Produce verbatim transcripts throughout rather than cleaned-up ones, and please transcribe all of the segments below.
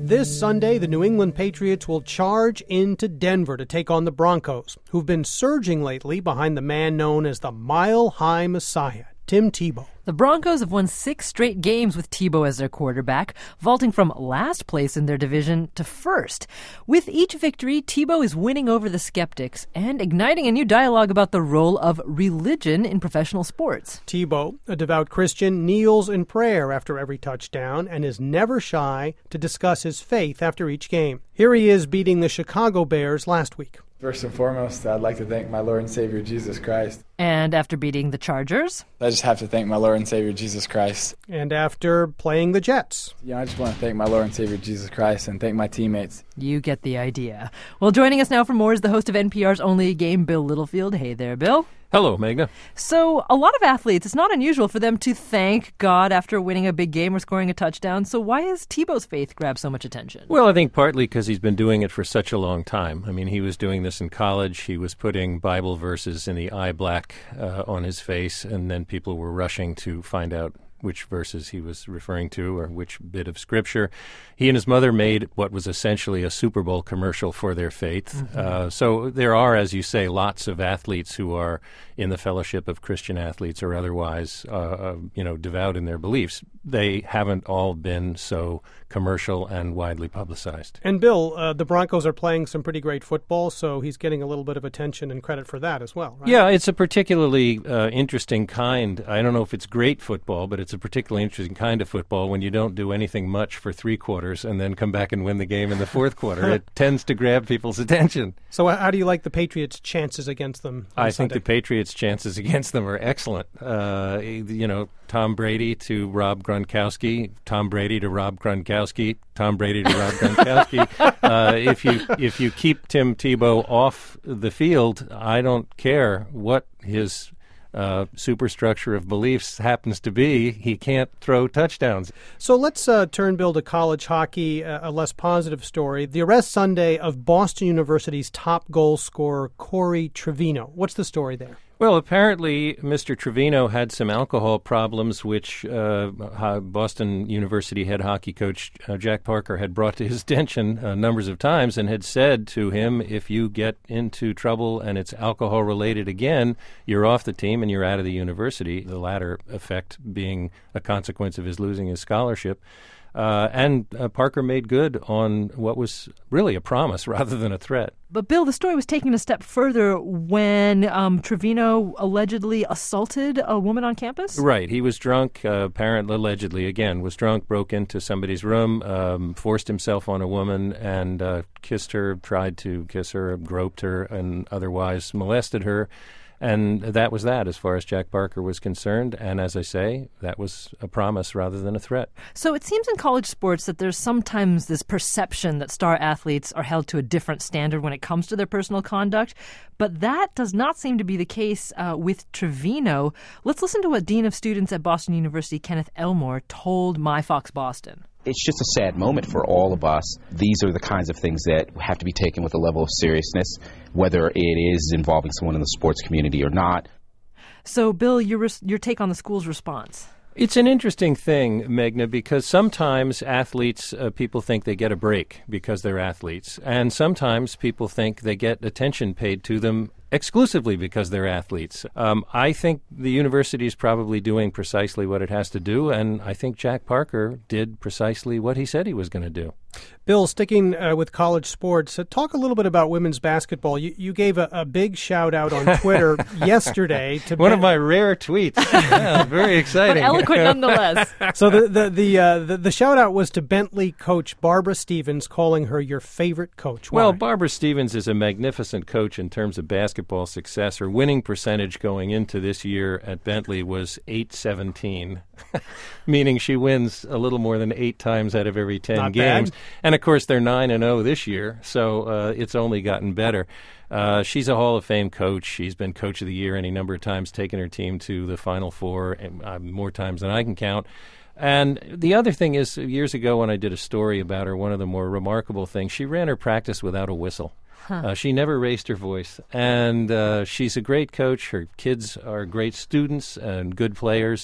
This Sunday, the New England Patriots will charge into Denver to take on the Broncos, who've been surging lately behind the man known as the Mile High Messiah, Tim Tebow. The Broncos have won six straight games with Tebow as their quarterback, vaulting from last place in their division to first. With each victory, Tebow is winning over the skeptics and igniting a new dialogue about the role of religion in professional sports. Tebow, a devout Christian, kneels in prayer after every touchdown and is never shy to discuss his faith after each game. Here he is beating the Chicago Bears last week. First and foremost, I'd like to thank my Lord and Savior, Jesus Christ. And after beating the Chargers? I just have to thank my Lord and Savior, Jesus Christ. And after playing the Jets? Yeah, I just want to thank my Lord and Savior, Jesus Christ, and thank my teammates. You get the idea. Well, joining us now for more is the host of N P R's Only a Game, Bill Littlefield. Hey there, Bill. Hello, Magna. So, a lot of athletes, it's not unusual for them to thank God after winning a big game or scoring a touchdown. So why has Tebow's faith grabbed so much attention? Well, I think partly because he's been doing it for such a long time. I mean, he was doing this in college. He was putting Bible verses in the eye black uh, on his face, and then people were rushing to find out which verses he was referring to or which bit of scripture. He and his mother made what was essentially a Super Bowl commercial for their faith. Mm-hmm. Uh, so there are, as you say, lots of athletes who are in the fellowship of Christian athletes or otherwise, uh, uh, you know, devout in their beliefs. They haven't all been so commercial and widely publicized. And Bill, uh, the Broncos are playing some pretty great football, so he's getting a little bit of attention and credit for that as well, right? Yeah, it's a particularly uh, interesting kind. I don't know if it's great football, but it's a particularly interesting kind of football when you don't do anything much for three quarters and then come back and win the game in the fourth quarter. It tends to grab people's attention. So how do you like the Patriots' chances against them on I Sunday? think the Patriots' chances against them are excellent. Uh, you know, Tom Brady to Rob Gronkowski, Tom Brady to Rob Gronkowski, Tom Brady to Rob Gronkowski. Uh, if you if you keep Tim Tebow off the field, I don't care what his Uh, superstructure of beliefs happens to be, he can't throw touchdowns. So let's uh, turn, Bill, to college hockey, uh, a less positive story. The arrest Sunday of Boston University's top goal scorer, Corey Trevino. What's the story there? Well, apparently Mister Trevino had some alcohol problems, which uh, Boston University head hockey coach uh, Jack Parker had brought to his attention uh, numbers of times and had said to him, if you get into trouble and it's alcohol-related again, you're off the team and you're out of the university, the latter effect being a consequence of his losing his scholarship. Uh, and uh, Parker made good on what was really a promise rather than a threat. But, Bill, the story was taken a step further when um, Trevino allegedly assaulted a woman on campus? Right. He was drunk, uh, apparently, allegedly, again, was drunk, broke into somebody's room, um, forced himself on a woman and uh, kissed her, tried to kiss her, groped her, and otherwise molested her. And that was that as far as Jack Parker was concerned. And as I say, that was a promise rather than a threat. So it seems in college sports that there's sometimes this perception that star athletes are held to a different standard when it comes to their personal conduct. But that does not seem to be the case uh, with Trevino. Let's listen to what Dean of Students at Boston University, Kenneth Elmore, told MyFox Boston. It's just a sad moment for all of us. These are the kinds of things that have to be taken with a level of seriousness, whether it is involving someone in the sports community or not. So, Bill, your res- your take on the school's response? It's an interesting thing, Meghna, because sometimes athletes, uh, people think they get a break because they're athletes. And sometimes people think they get attention paid to them exclusively because they're athletes. Um, I think the university is probably doing precisely what it has to do, and I think Jack Parker did precisely what he said he was going to do. Bill, sticking uh, with college sports, uh, talk a little bit about women's basketball. You, you gave a, a big shout-out on Twitter yesterday. to One Ben- of my rare tweets. Yeah, very exciting. But eloquent nonetheless. So the the the, uh, the the shout-out was to Bentley coach Barbara Stevens, calling her your favorite coach. Why? Well, Barbara Stevens is a magnificent coach in terms of basketball success. Her winning percentage going into this year at Bentley was eight seventeen, meaning she wins a little more than eight times out of every ten Not games. bad. And, of course, they're nine and oh this year, so uh, it's only gotten better. Uh, she's a Hall of Fame coach. She's been Coach of the Year any number of times, taken her team to the Final Four, and, uh, more times than I can count. And the other thing is, years ago when I did a story about her, one of the more remarkable things, she ran her practice without a whistle. Huh. Uh, she never raised her voice. And uh, she's a great coach. Her kids are great students and good players.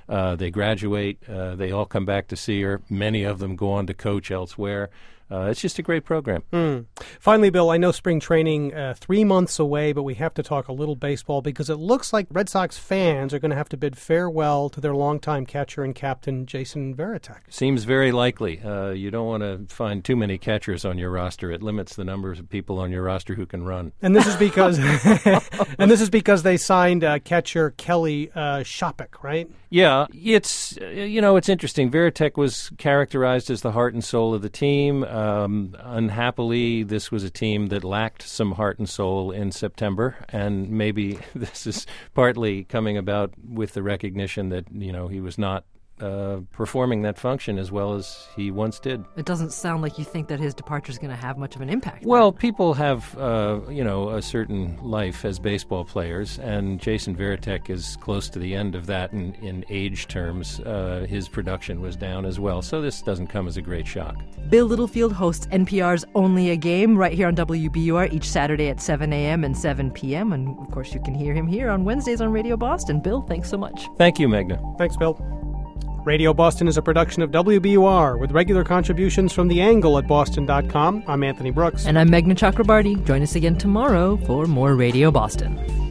Uh, they graduate. Uh, they all come back to see her. Many of them go on to coach elsewhere. Uh, it's just a great program. Mm. Finally, Bill, I know spring training uh, three months away, but we have to talk a little baseball because it looks like Red Sox fans are going to have to bid farewell to their longtime catcher and captain, Jason Varitek. Seems very likely. Uh, you don't want to find too many catchers on your roster. It limits the numbers of people on your roster who can run. And this is because, and this is because they signed uh, catcher Kelly uh, Shopik, right? Yeah, it's you know it's interesting. Varitek was characterized as the heart and soul of the team. Um, unhappily, this was a team that lacked some heart and soul in September, and maybe this is partly coming about with the recognition that you know he was not uh, performing that function as well as he once did. It doesn't sound like you think that his departure is going to have much of an impact. Well, people have, uh, you know, a certain life as baseball players, and Jason Varitek is close to the end of that in, in age terms. Uh, his production was down as well, so this doesn't come as a great shock. Bill Littlefield hosts N P R's Only a Game right here on W B U R each Saturday at seven a.m. and seven p.m. And, of course, you can hear him here on Wednesdays on Radio Boston. Bill, thanks so much. Thank you, Meghna. Thanks, Bill. Radio Boston is a production of W B U R with regular contributions from The Angle at boston dot com. I'm Anthony Brooks. And I'm Meghna Chakrabarty. Join us again tomorrow for more Radio Boston.